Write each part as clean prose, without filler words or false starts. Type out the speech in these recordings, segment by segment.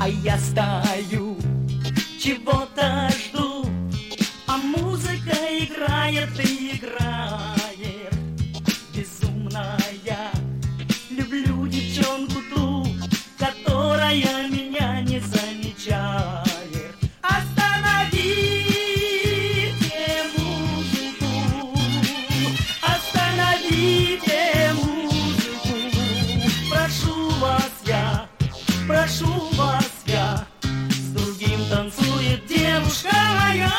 А я стою, чего-то жду, а музыка играет и играет. Безумная, люблю девчонку ту, которая меня не замечает. Остановите музыку, остановите музыку. Прошу вас я, прошу вас я, с другим танцует девушка моя.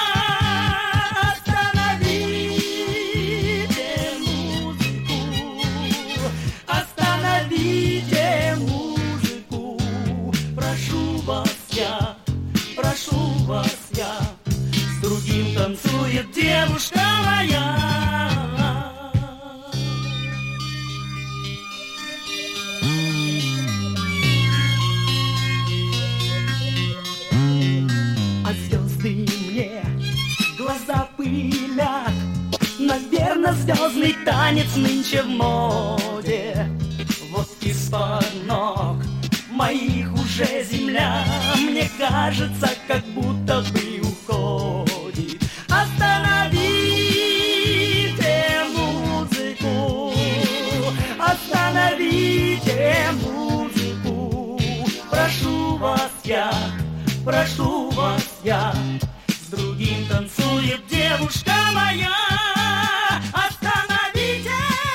Остановите музыку, остановите музыку. Прошу вас я, прошу вас я, с другим танцует девушка моя. А звезды мне глаза пылят, наверно, звездный танец нынче в моде. Вот из-под ног моих уже земля, мне кажется, как будто бы уходит. Остановите музыку, остановите музыку. Прошу вас я, прошу вас я, с другим танцует девушка моя. Остановите.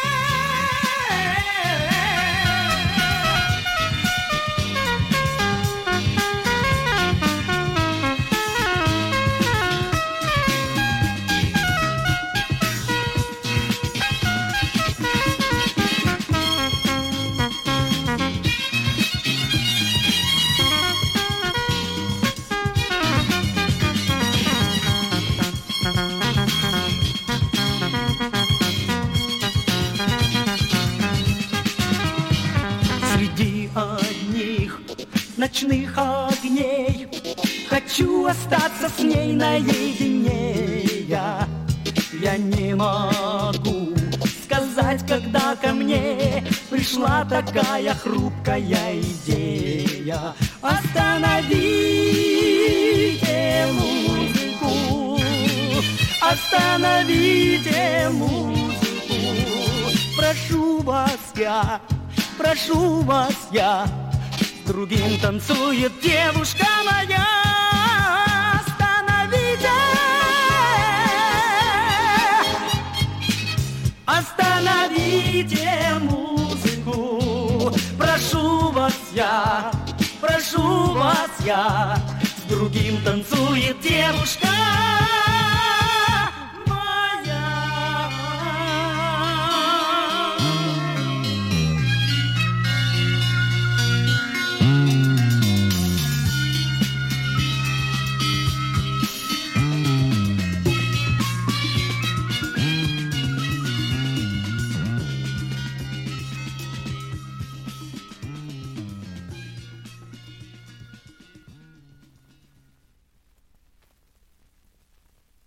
Среди одних ночных огней хочу остаться с ней наедине. Я не могу сказать, когда ко мне пришла такая хрупкая идея. Остановите музыку, остановите музыку. Прошу вас я, прошу вас я, с другим танцует девушка моя. Остановите, остановите музыку. Прошу вас я, прошу вас я, с другим танцует девушка.